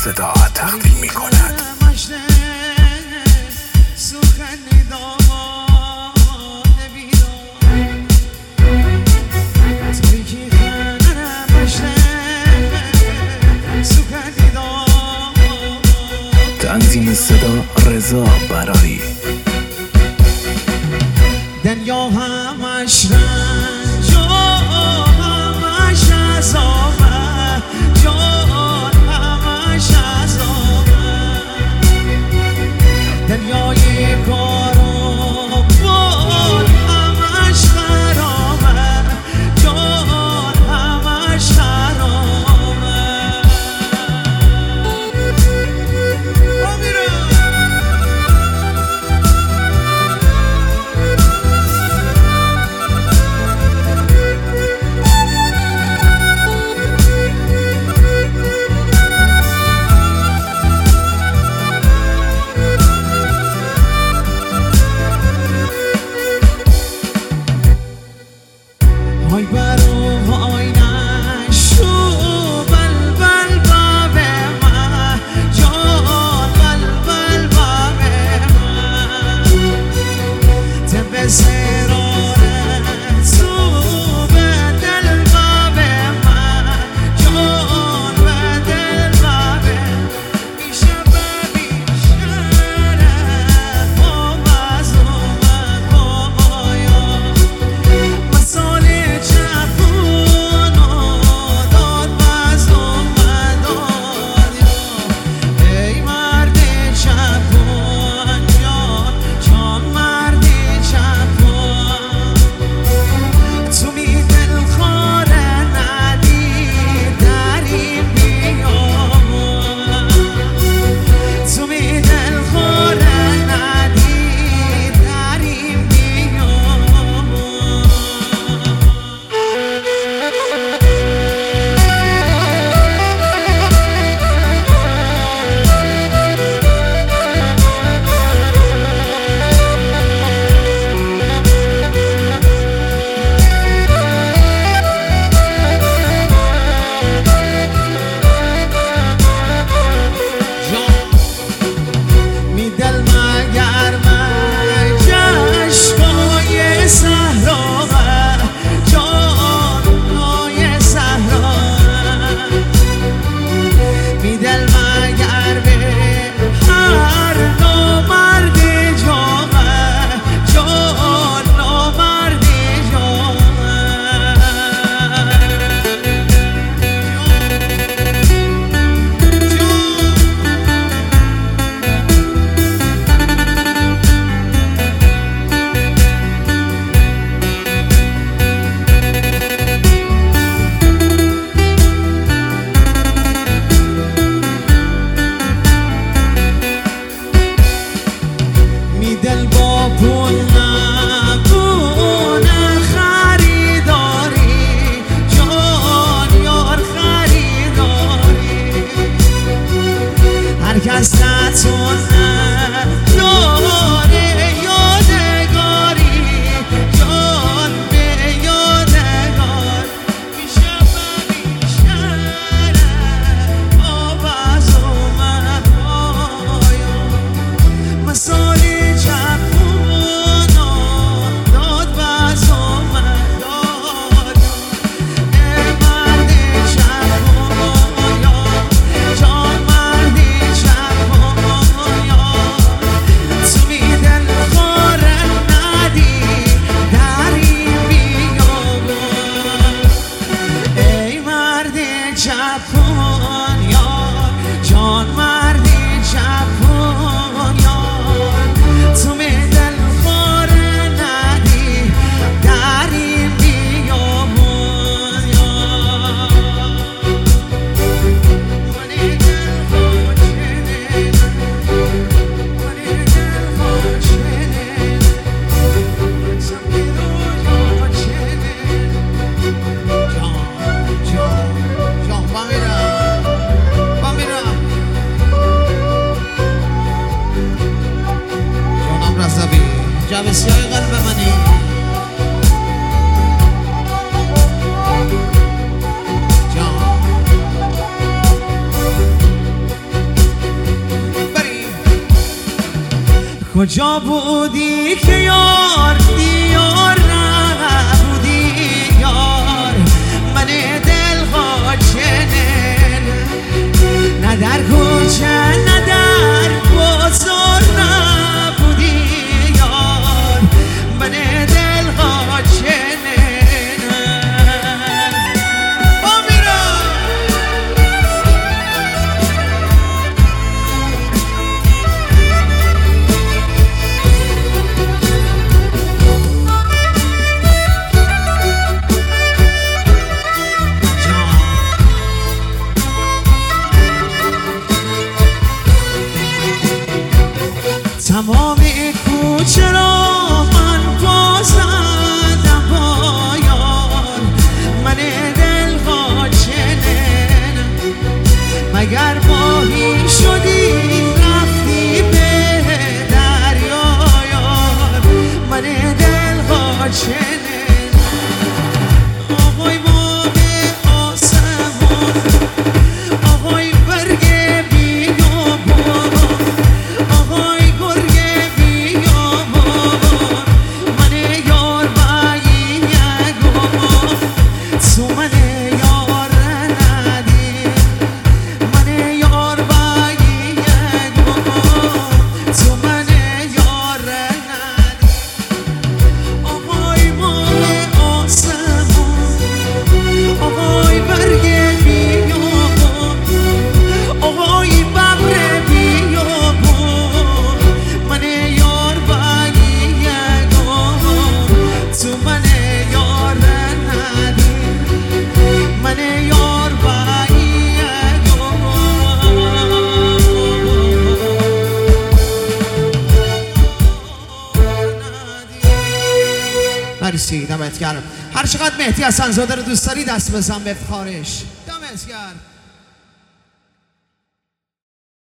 صدا تقدیم می کند. تنظیم صدا رضا براری. دنیا همش رنج و همش عذابه، جان همش عذابه، دنیای کارو بول همش خرابه، جان همش خرابه. های برو های نشو بلبل بابه من، جان بلبل بابه من، تب سراره تو به دل بابه من، جان به دل بابه میشه ببیشره باب از اومد بابایا مسال دل با پول نبونه خریداری، جان یار خریداری، هر کس نتونه داره یادگاری، جان به یادگار میشه ببیشره آب از اومد بایا مسالی جان مرد جوان یار تو می دل خوره ندی در این بیابون یار منی دل خوشنه منی دل خوشنه سمی رو جاچنه جان بامیرا جانم رضوی جب سیاه قلب منی جان کجا بودی که یار دیار نبودی یار من دل خاچنه نه در کوچه نه در بازار نبودی یار من دل خاچنه تمام کوچه را من بازدم با یار من دل خاچنه مگر ماهی شدی رفتی به دریا یار من دل خاچنه آهای ماه آسمان آهای برگ بیابان آهای مرسی، دمت گرم. هر چقدر مهدی حسن‌زاده رو دوست داری دست بزن به افتخارش. دمت گرم.